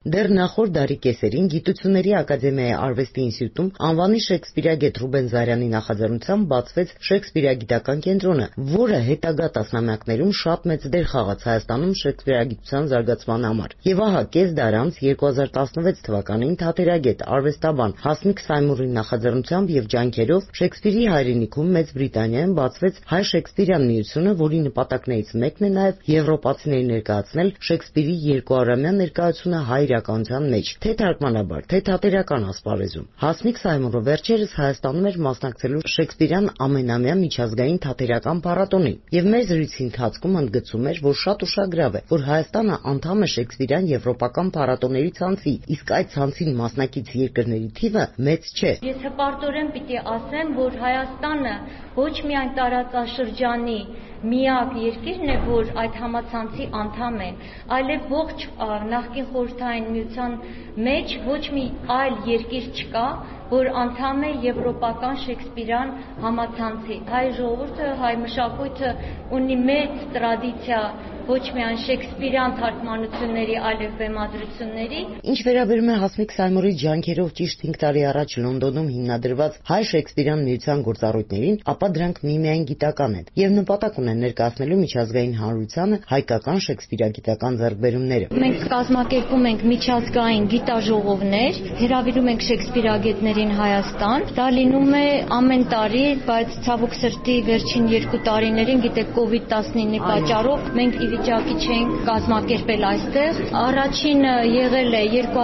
Դեռ նախորդ դարի կեսերին Գիտությունների ակադեմիայի արվեստի ինստիտուտում անվանի շեքսպիրագետ Ռուբեն Զարյանի նախաձեռնությամբ բացվեց շեքսպիրագիտական կենտրոնը, որը հետագա տասնամյակներում շատ մեծ դեր խաղաց Հայաստանում շեքսպիրագիտության զարգացման համար։ Եվ ահա կես դար անց 2016 թվականին թատերագետ, արվեստաբան Հասմիկ Սայմուրի նախաձեռնությամբ եւ ջանքերով Շեքսպիրի հայրենիքում Մեծ Բրիտանիայում բացվեց Հայ Շեքսպիրյան միությունը, որի նպատակներից մեկն է նաեւ եվրոպացիներին ներկայացնել Շեքսպիրի երկուարամյա ներկայությունը հայ իրականության մեջ, թե թարգմանաբար, թե թատերական ասպարեզում։ Հասմիկ Սայմուրը վերջերս Հայաստանում էր մասնակցելու Շեքսպիրյան ամենամյա միջազգային թատերական փառատոնին, եւ մեր զրույցի ընթացքում ընդգծում էր, որ շատ ուշագրավ է, որ Հայաստանը անդամ է Շեքսպիրյան եվրոպական փառատոների ցանցի, իսկ այդ ցանցին մասնակից երկրների թիվը մեծ չէ։ Ես հպարտորեն պիտի ասեմ, որ Հայաստանը ոչ միայն տարածաշրջանի միակ երկիրն է, որ այդ համացանցի անդամ է, այլև ողջ նախկին խորհրդային միության մեջ ոչ մի այլ երկիր չկա, որ անդամ է եվրոպական շեքսպիրյան համացանցի։ Հայ ժողովուրդը, հայ մշակույթը ունի մեծ տրադիցիա ոչ միայն շեքսպիրյան թարգմանությունների, այլև բեմադրությունների։ Ինչ վերաբերում է Հասմիկ Սայմուրի ջանքերով ճիշտ 5 տարի առաջ Լոնդոնում հիմնադրված Հայ Շեքսպիրյան միության գործառույթներին, ապա դրանք միմիայն գիտական են եւ նպատակ ունեն ներկայացնելու միջազգային հանրությանը հայկական շեքսպիրագիտական ձեռքբերումները։ Մենք կազմակերպում ենք միջազգային գիտաժողովներ, հրավիրում ենք շեքսպիրագետներին Հայաստան։ Դա լինում է ամեն տարի, բայց ցավոք սրտի վերջին 2 տարիներին, գիտեք, COVID-19-ի պատճառով մենք վիճակի չենք կազմակերպել այստեղ։ Առաջինը եղել է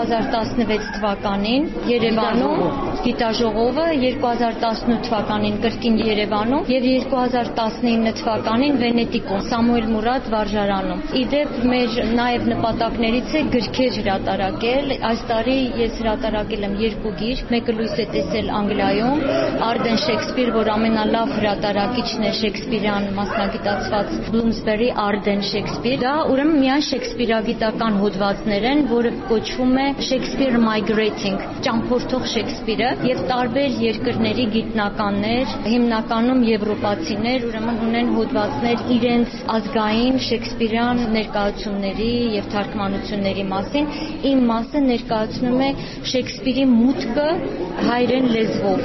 2016 թվականին Երևանում գիտաժողովը, 2018 թվականին կրկին Երևանում եւ 2019 թվականին Վենետիկում Սամուել Մուրադ վարժարանում։ Իդեպ մեր նաեւ նպատակներից է գրքեր հրատարակել։ Այս տարի ես հրատարակել եմ 2 գիրք, մեկը լույս է տեսել Անգլիայում, Arden Shakespeare, որ ամենալավ հրատարակիչն է շեքսպիրյան մասնագիտացված Bloomsbury Arden Shakespeare, դա ուրեմն միայն շեքսպիրագիտական հոդվածներ են, որը կոչվում է Shakespeare Migrating, ճամփորդող Շեքսպիրը, եւ տարբեր երկրների գիտնականներ, հիմնականում եվրոպացիներ, ուրեմն ունեն հոդվածներ իրենց ազգային շեքսպիրյան ներկայացումների եւ թարգմանությունների մասին։ Իմ մասը ներկայացնում է Շեքսպիրի մուտքը հայերեն լեզվով,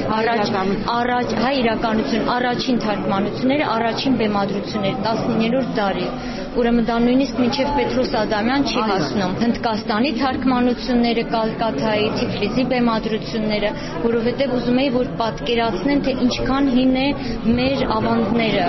առաջ հայ իրականություն, առաջին թարգմանությունները, առաջին բեմադրությունները 19-րդ դարի։ Ուրեմն դա նույնիսկ մինչև Պետրոս Ադամյան չի հասնում։ Հնդկաստանի թարգմանությունները, Կալկաթայի, Թիֆլիսի բեմադրությունները, որովհետև ուզում էի, որ պատկերացնեմ, թե ինչքան հին է մեր ավանդները։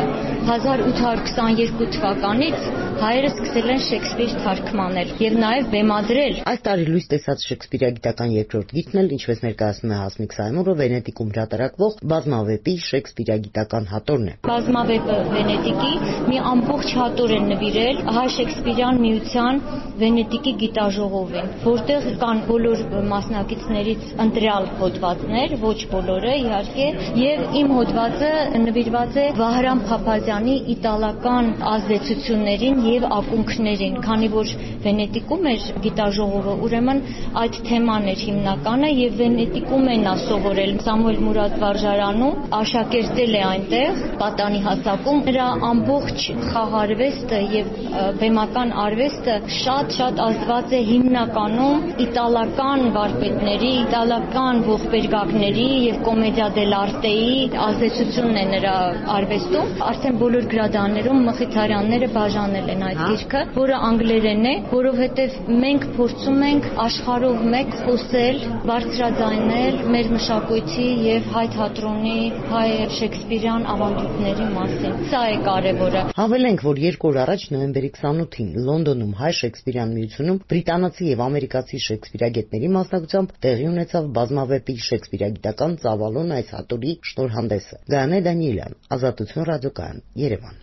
1822 թվականից հայերը սկսել են Շեքսպիր թարգմանել եւ նաեւ բեմադրել։ Այս տարի լույս տեսած շեքսպիրագիտական երկրորդ գիրքն էլ, ինչպես ներկայացնում է Հասմիկ Սայմուրը, Վենետիկում հրատարակվող բազմավեպի շեքսպիրագիտական հատորն է։ Բազմավեպը Վենետիկի մի ամբողջ հատոր են նվիրել Հայ Շեքսպիրյան միության Վենետիկի գիտաժողովին, որտեղ կան բոլոր մասնակիցներից ընտրյալ հոդվածներ, ոչ բոլորը իհարկե, եւ իմ հոդվածը նվիրված է Վահրամ Փափազյանի իտալական ազդեցություններին եւ ակունքներին, քանի որ Վենետիկում էր գիտաժողովը, ուրեմն այդ թեման էր հիմնականը եւ Վենետիկում են սովորել Սամուել Մուրադ վարժարանում, աշակերտել է այնտեղ պատանի հասակում, նրա ամբողջ խաղարվեստը եւ բեմական արվեստը շատ ազդված է հիմնականում իտալական վարպետների, իտալական ողբերգակների եւ կոմեդիա դել'արտեի ազդեցությունն է նրա արվեստում։ Արդեն բոլոր գրադարաններում Մխիթարյանները բաժանել են այդ գիրքը, որը անգլերեն է, որովհետեւ մենք փորձում ենք աշխարհով մեկ խոսել, բարձրաձայնել մեր մշակույթի եւ հայ թատրոնի, հայ շեքսպիրյան ավանդույթների մասին։ Սա է կարևորը։ Հավելենք, որ 2 օր առաջ նոյեմբերի 28-ին Լոնդոնում Հայ Շեքսպիրյան միությունում բրիտանացի եւ ամերիկացի շեքսպիրագետների մասնակցությամբ տեղի ունեցավ բազմավեպի շեքսպիրագիտական ծավալուն այս հատորի շնորհանդեսը։ Գայանե Դանիելյան, Ազատություն ռադիոկայան, Երևան։